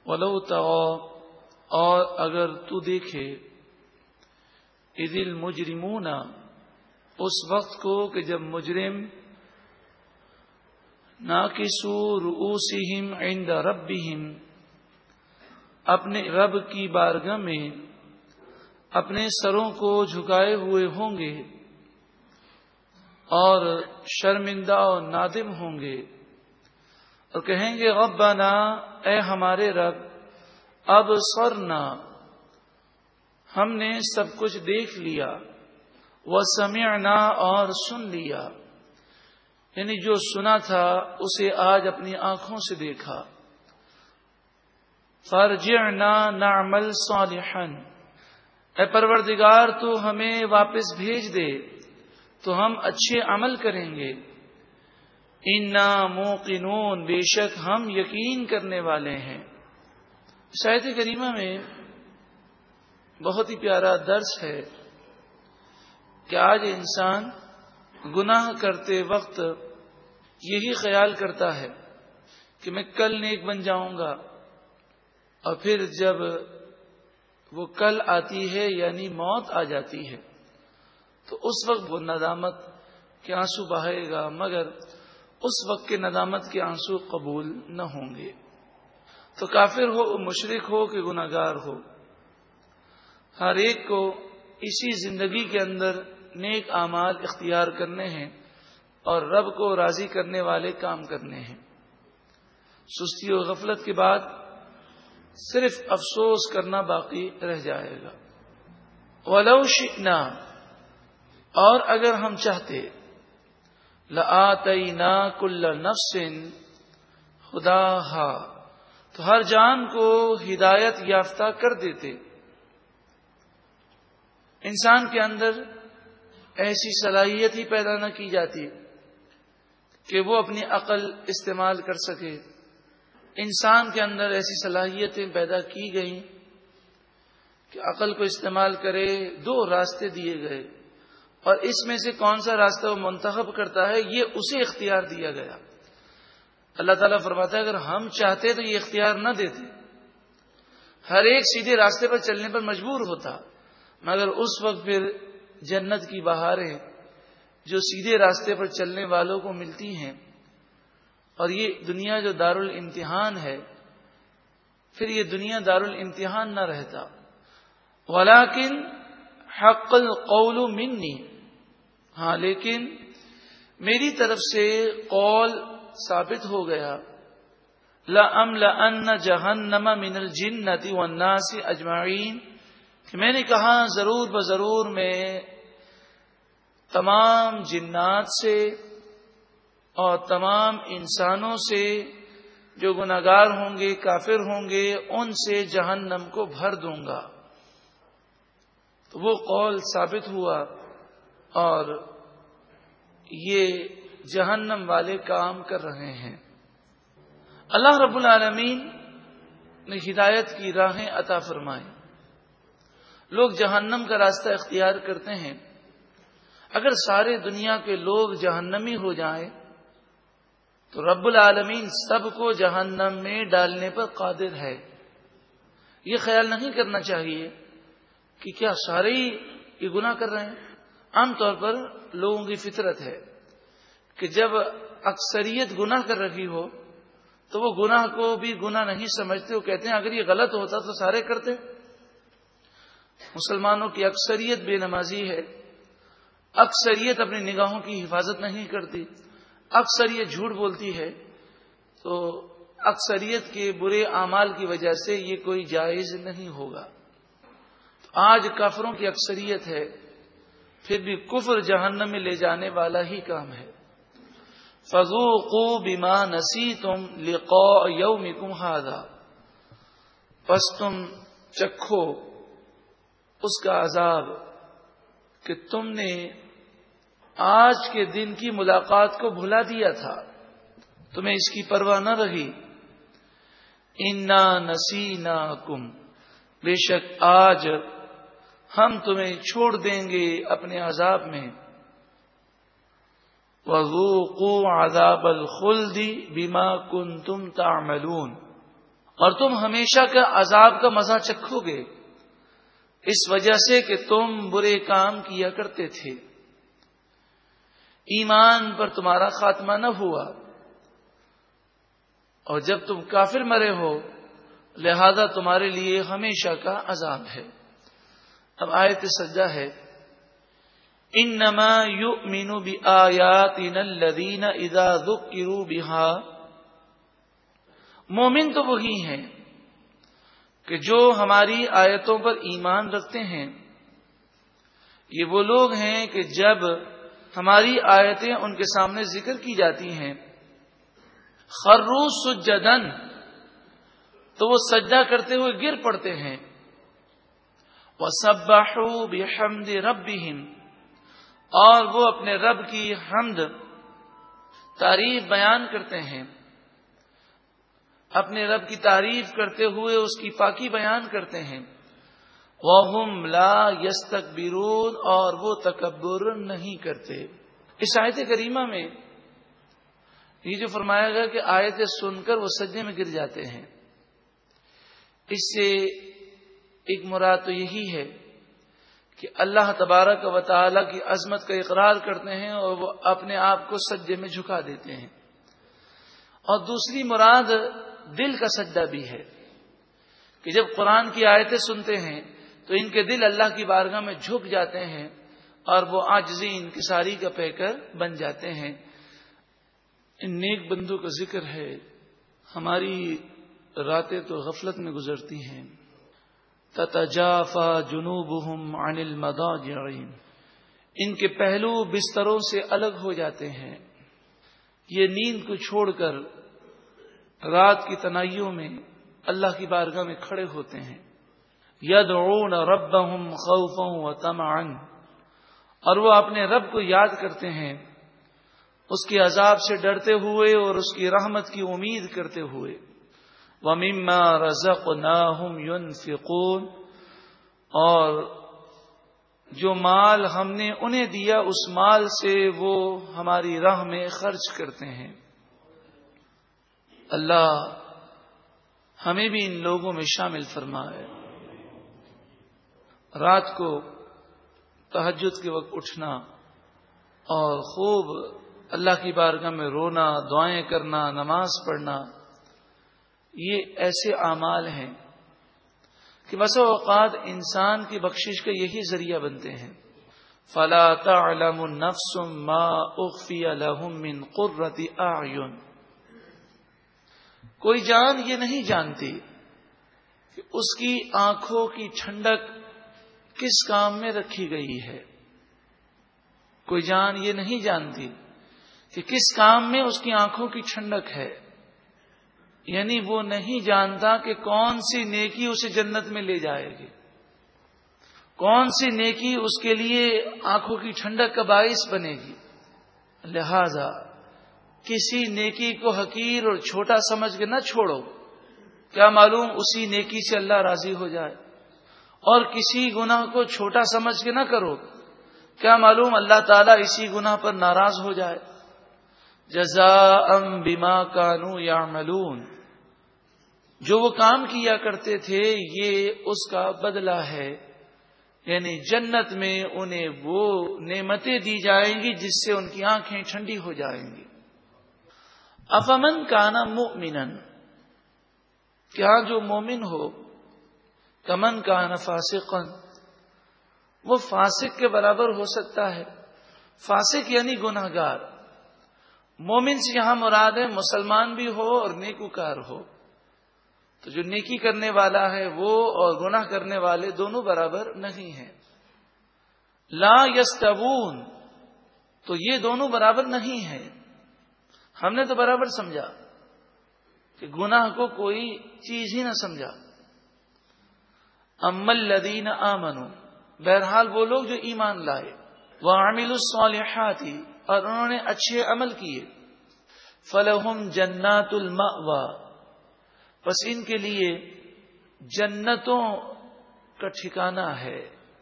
ولو طغى، اور اگر تو دیکھے، اذ المجرمون، اس وقت کو کہ جب مجرم ناکسوا رؤوسہم عند ربہم، اپنے رب کی بارگاہ میں اپنے سروں کو جھکائے ہوئے ہوں گے اور شرمندہ اور نادم ہوں گے، اور کہیں گے ربنا، اے ہمارے رب، ابصرنا، ہم نے سب کچھ دیکھ لیا، وسمعنا، اور سن لیا، یعنی جو سنا تھا اسے آج اپنی آنکھوں سے دیکھا۔ فارجعنا نعمل صالحا، اے پروردگار تو ہمیں واپس بھیج دے تو ہم اچھے عمل کریں گے۔ انا موقنون، بے شک ہم یقین کرنے والے ہیں۔ اس آیت کریمہ میں بہت ہی پیارا درس ہے کہ آج انسان گناہ کرتے وقت یہی خیال کرتا ہے کہ میں کل نیک بن جاؤں گا، اور پھر جب وہ کل آتی ہے یعنی موت آ جاتی ہے تو اس وقت وہ ندامت کے آنسو بہائے گا، مگر اس وقت کے ندامت کے آنسو قبول نہ ہوں گے۔ تو کافر ہو، مشرک ہو کہ گناہ گار ہو، ہر ایک کو اسی زندگی کے اندر نیک اعمال اختیار کرنے ہیں اور رب کو راضی کرنے والے کام کرنے ہیں۔ سستی و غفلت کے بعد صرف افسوس کرنا باقی رہ جائے گا۔ وَلَوْ شِئْنَا، اور اگر ہم چاہتے، لَآتَيْنَا كُلَّ نَفْسٍ هُدَاهَا، تو ہر جان کو ہدایت یافتہ کر دیتے۔ انسان کے اندر ایسی صلاحیت ہی پیدا نہ کی جاتی کہ وہ اپنی عقل استعمال کر سکے۔ انسان کے اندر ایسی صلاحیتیں پیدا کی گئیں کہ عقل کو استعمال کرے، دو راستے دیے گئے، اور اس میں سے کون سا راستہ وہ منتخب کرتا ہے یہ اسے اختیار دیا گیا۔ اللہ تعالیٰ فرماتا ہے اگر ہم چاہتے تو یہ اختیار نہ دیتے، ہر ایک سیدھے راستے پر چلنے پر مجبور ہوتا، مگر اس وقت پھر جنت کی بہاریں جو سیدھے راستے پر چلنے والوں کو ملتی ہیں، اور یہ دنیا جو دار الامتحان ہے، پھر یہ دنیا دار الامتحان نہ رہتا۔ ولیکن حق القول منی، ہاں لیکن میری طرف سے قول ثابت ہو گیا، لَأَمْلَأَنَّ جَهَنَّمَ مِنَ الْجِنَّةِ وَالنَّاسِ أَجْمَعِينَ، کہ میں نے کہا ضرور بضرور میں تمام جنات سے اور تمام انسانوں سے جو گناہگار ہوں گے، کافر ہوں گے، ان سے جہنم کو بھر دوں گا۔ تو وہ قول ثابت ہوا، اور یہ جہنم والے کام کر رہے ہیں۔ اللہ رب العالمین نے ہدایت کی راہیں عطا فرمائیں۔ لوگ جہنم کا راستہ اختیار کرتے ہیں۔ اگر سارے دنیا کے لوگ جہنمی ہو جائیں تو رب العالمین سب کو جہنم میں ڈالنے پر قادر ہے۔ یہ خیال نہیں کرنا چاہیے کہ کیا سارے ہی یہ گناہ کر رہے ہیں۔ عام طور پر لوگوں کی فطرت ہے کہ جب اکثریت گناہ کر رہی ہو تو وہ گناہ کو بھی گناہ نہیں سمجھتے، وہ کہتے ہیں اگر یہ غلط ہوتا تو سارے کرتے۔ مسلمانوں کی اکثریت بے نمازی ہے، اکثریت اپنی نگاہوں کی حفاظت نہیں کرتی، اکثریت جھوٹ بولتی ہے، تو اکثریت کے برے اعمال کی وجہ سے یہ کوئی جائز نہیں ہوگا۔ آج کافروں کی اکثریت ہے، پھر بھی کفر جہنم میں لے جانے والا ہی کام ہے۔ فَذُوقُوا بِمَا نَسِيتُمْ لِقَاءَ يَوْمِكُمْ هَذَا، پس تم چکھو اس کا عذاب کہ تم نے آج کے دن کی ملاقات کو بھلا دیا تھا، تمہیں اس کی پرواہ نہ رہی۔ اِنَّا نَسِينَاكُمْ، بے شک آج ہم تمہیں چھوڑ دیں گے اپنے عذاب میں۔ وَذُوقُوا عَذَابَ الْخُلْدِ بِمَا كُنْتُمْ تَعْمَلُونَ، اور تم ہمیشہ کا عذاب کا مزہ چکھو گے اس وجہ سے کہ تم برے کام کیا کرتے تھے، ایمان پر تمہارا خاتمہ نہ ہوا، اور جب تم کافر مرے ہو لہذا تمہارے لیے ہمیشہ کا عذاب ہے۔ اب آیت سجدہ ہے، انما یؤمن بآیاتنا الذین اذا ذکروا بها، مومن تو وہی ہیں کہ جو ہماری آیتوں پر ایمان رکھتے ہیں، یہ وہ لوگ ہیں کہ جب ہماری آیتیں ان کے سامنے ذکر کی جاتی ہیں خروا سجدا، تو وہ سجدہ کرتے ہوئے گر پڑتے ہیں، وسبحوا بحمد ربهم، اور وہ اپنے رب کی حمد تعریف بیان کرتے ہیں، اپنے رب کی تعریف کرتے ہوئے اس کی پاکی بیان کرتے ہیں، وَهُمْ لَا يَسْتَكْبِرُونَ، اور وہ تکبر نہیں کرتے۔ اس آیت کریمہ میں یہ جو فرمایا گیا کہ آیتیں سن کر وہ سجدے میں گر جاتے ہیں، اس سے ایک مراد تو یہی ہے کہ اللہ تبارک و تعالی کی عظمت کا اقرار کرتے ہیں اور وہ اپنے آپ کو سجدے میں جھکا دیتے ہیں، اور دوسری مراد دل کا سجدہ بھی ہے کہ جب قرآن کی آیتیں سنتے ہیں تو ان کے دل اللہ کی بارگاہ میں جھک جاتے ہیں اور وہ عاجزی انکساری کا پیکر بن جاتے ہیں۔ ان نیک بندوں کا ذکر ہے، ہماری راتیں تو غفلت میں گزرتی ہیں۔ تتجافى جنوبهم عن المضاجع، ان کے پہلو بستروں سے الگ ہو جاتے ہیں، یہ نیند کو چھوڑ کر رات کی تنہائیوں میں اللہ کی بارگاہ میں کھڑے ہوتے ہیں۔ یدعون ربهم خوفا وطمعا، اور وہ اپنے رب کو یاد کرتے ہیں اس کے عذاب سے ڈرتے ہوئے اور اس کی رحمت کی امید کرتے ہوئے۔ وَمِمَّا رَزَقْنَاهُمْ يُنْفِقُونَ، اور جو مال ہم نے انہیں دیا اس مال سے وہ ہماری راہ میں خرچ کرتے ہیں۔ اللہ ہمیں بھی ان لوگوں میں شامل فرمائے۔ رات کو تہجد کے وقت اٹھنا اور خوب اللہ کی بارگاہ میں رونا، دعائیں کرنا، نماز پڑھنا، یہ ایسے اعمال ہیں کہ بسا اوقات انسان کی بخشش کا یہی ذریعہ بنتے ہیں۔ فَلَا تَعْلَمُ نَفْسٌ مَّا أُخْفِيَ لَهُم مِّن قُرَّةِ أَعْيُنٍ، کوئی جان یہ نہیں جانتی کہ اس کی آنکھوں کی ٹھنڈک کس کام میں رکھی گئی ہے، کوئی جان یہ نہیں جانتی کہ کس کام میں اس کی آنکھوں کی ٹھنڈک ہے، یعنی وہ نہیں جانتا کہ کون سی نیکی اسے جنت میں لے جائے گی، کون سی نیکی اس کے لیے آنکھوں کی ٹھنڈک کا باعث بنے گی۔ لہذا کسی نیکی کو حقیر اور چھوٹا سمجھ کے نہ چھوڑو، کیا معلوم اسی نیکی سے اللہ راضی ہو جائے، اور کسی گناہ کو چھوٹا سمجھ کے نہ کرو، کیا معلوم اللہ تعالیٰ اسی گناہ پر ناراض ہو جائے۔ جزاء بما كانوا يعملون، جو وہ کام کیا کرتے تھے یہ اس کا بدلہ ہے، یعنی جنت میں انہیں وہ نعمتیں دی جائیں گی جس سے ان کی آنکھیں ٹھنڈی ہو جائیں گی۔ افمن کان مؤمنا، کیا جو مومن ہو، کمن کان فاسقا، وہ فاسق کے برابر ہو سکتا ہے۔ فاسق یعنی گناہگار، مومن سے یہاں مراد ہے مسلمان بھی ہو اور نیکوکار ہو، تو جو نیکی کرنے والا ہے وہ اور گناہ کرنے والے دونوں برابر نہیں ہیں۔ لا یستوون، تو یہ دونوں برابر نہیں ہیں۔ ہم نے تو برابر سمجھا کہ گناہ کو کوئی چیز ہی نہ سمجھا۔ اما الذین آمنوا، بہرحال وہ لوگ جو ایمان لائے، وعملوا الصالحات، اور انہوں نے اچھے عمل کیے، فلہم جنات المأوى، بس ان کے لیے جنتوں کا ٹھکانہ ہے،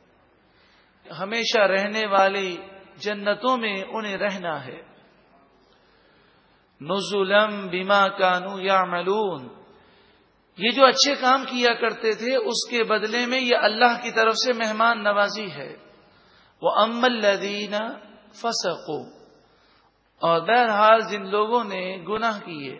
ہمیشہ رہنے والی جنتوں میں انہیں رہنا ہے۔ نزلا بما كانوا يعملون، یہ جو اچھے کام کیا کرتے تھے اس کے بدلے میں یہ اللہ کی طرف سے مہمان نوازی ہے. وَأَمَّا الَّذِينَ فَسَقُوا، اور بہرحال جن لوگوں نے گناہ کیے،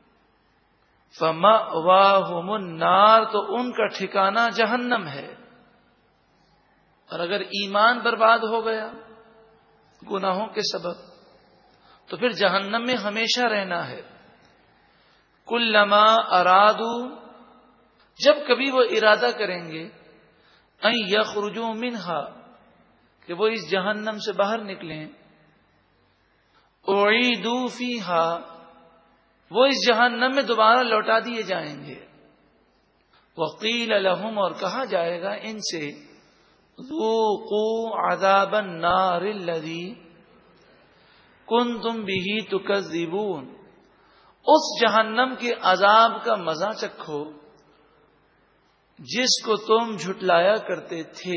فَمَأْوَاهُمُ النَّارُ، تو ان کا ٹھکانہ جہنم ہے. اور اگر ایمان برباد ہو گیا گناہوں کے سبب تو پھر جہنم میں ہمیشہ رہنا ہے. کلما ارادو، جب کبھی وہ ارادہ کریں گے، ان یخرجوا منہا، کہ وہ اس جہنم سے باہر نکلیں، اعیدوا فیہا، وہ اس جہنم میں دوبارہ لوٹا دیے جائیں گے. وقیل لہم، اور کہا جائے گا ان سے، ذوقوا عذاب النار الذی کنتم بہ تکذبون، اس جہنم کے عذاب کا مزہ چکھو جس کو تم جھٹلایا کرتے تھے.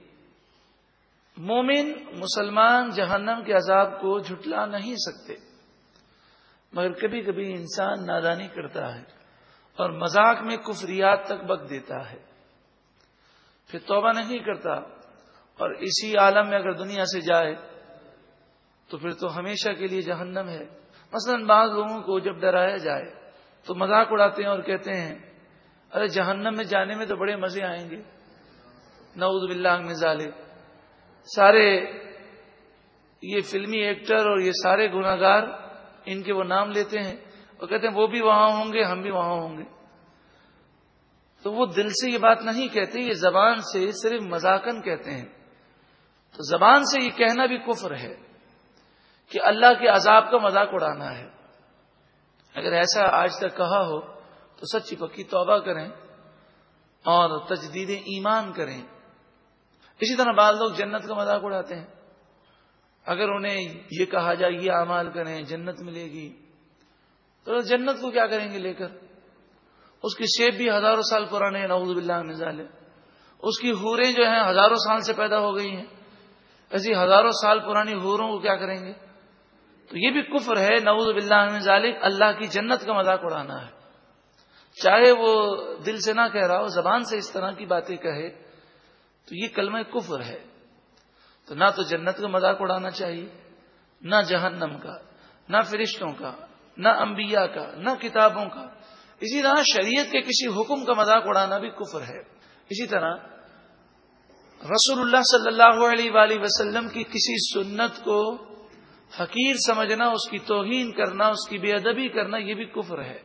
مومن مسلمان جہنم کے عذاب کو جھٹلا نہیں سکتے، مگر کبھی کبھی انسان نادانی کرتا ہے اور مذاق میں کفریات تک بک دیتا ہے، پھر توبہ نہیں کرتا، اور اسی عالم میں اگر دنیا سے جائے تو پھر تو ہمیشہ کے لیے جہنم ہے. مثلا بعض لوگوں کو جب ڈرایا جائے تو مذاق اڑاتے ہیں اور کہتے ہیں ارے جہنم میں جانے میں تو بڑے مزے آئیں گے. نعوذ باللہ من ذالک. سارے یہ فلمی ایکٹر اور یہ سارے گناہگار ان کے وہ نام لیتے ہیں اور کہتے ہیں وہ بھی وہاں ہوں گے، ہم بھی وہاں ہوں گے. تو وہ دل سے یہ بات نہیں کہتے، یہ زبان سے صرف مذاقن کہتے ہیں. تو زبان سے یہ کہنا بھی کفر ہے کہ اللہ کے عذاب کا مذاق اڑانا ہے. اگر ایسا آج تک کہا ہو تو سچی پکی توبہ کریں اور تجدید ایمان کریں. اسی طرح بعض لوگ جنت کا مذاق اڑاتے ہیں. اگر انہیں یہ کہا جائے یہ اعمال کریں جنت ملے گی، تو جنت کو کیا کریں گے لے کر؟ اس کی شیب بھی ہزاروں سال پرانے ہیں، نعوذ باللہ من ذالک. اس کی حوریں جو ہیں ہزاروں سال سے پیدا ہو گئی ہیں، ایسی ہزاروں سال پرانی حوروں کو کیا کریں گے؟ تو یہ بھی کفر ہے، نعوذ باللہ من ذالک. اللہ کی جنت کا مذاق اڑانا ہے، چاہے وہ دل سے نہ کہہ رہا ہو، زبان سے اس طرح کی باتیں کہے تو یہ کلمہ کفر ہے. تو نہ تو جنت کا مذاق اڑانا چاہیے، نہ جہنم کا، نہ فرشتوں کا، نہ انبیاء کا، نہ کتابوں کا. اسی طرح شریعت کے کسی حکم کا مذاق اڑانا بھی کفر ہے. اسی طرح رسول اللہ صلی اللہ علیہ وآلہ وسلم کی کسی سنت کو حقیر سمجھنا، اس کی توہین کرنا، اس کی بے ادبی کرنا، یہ بھی کفر ہے.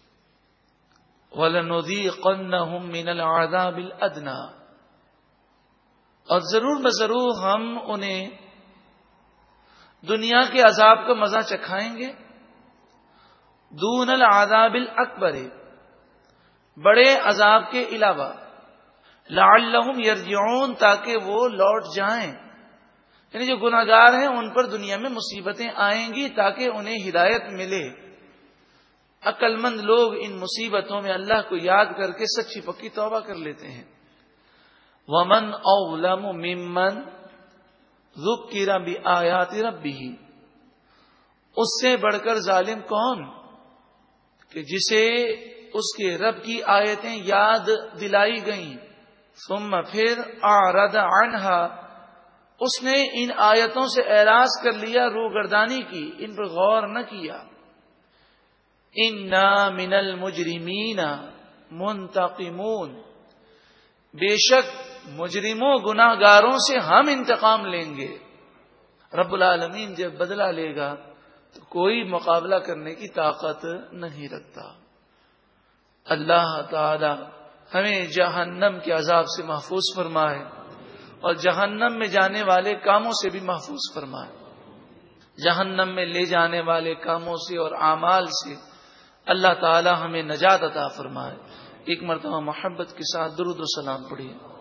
وَلَنُذِيقَنَّهُم مِّنَ الْعَذَابِ الْأَدْنَىٰ، اور ضرور بضرور ہم انہیں دنیا کے عذاب کا مزہ چکھائیں گے. دون العذاب الاکبر، بڑے عذاب کے علاوہ. لعلہم یرجعون، تاکہ وہ لوٹ جائیں. یعنی جو گناہگار ہیں ان پر دنیا میں مصیبتیں آئیں گی تاکہ انہیں ہدایت ملے. عقل مند لوگ ان مصیبتوں میں اللہ کو یاد کر کے سچی پکی توبہ کر لیتے ہیں. ومن اظلم ممن ذکر بآیات ربہ، اس سے بڑھ کر ظالم کون کہ جسے اس کے رب کی آیتیں یاد دلائی گئیں، ثم پھر اعرض عنہا، اس نے ان آیتوں سے اعراض کر لیا، روگردانی کی، ان پر غور نہ کیا. انا من المجرمین منتقمون، بے شک مجرموں گناہ گاروں سے ہم انتقام لیں گے. رب العالمین جب بدلہ لے گا تو کوئی مقابلہ کرنے کی طاقت نہیں رکھتا. اللہ تعالی ہمیں جہنم کے عذاب سے محفوظ فرمائے اور جہنم میں جانے والے کاموں سے بھی محفوظ فرمائے. جہنم میں لے جانے والے کاموں سے اور اعمال سے اللہ تعالی ہمیں نجات عطا فرمائے. ایک مرتبہ محبت کے ساتھ درود و سلام پڑھیے.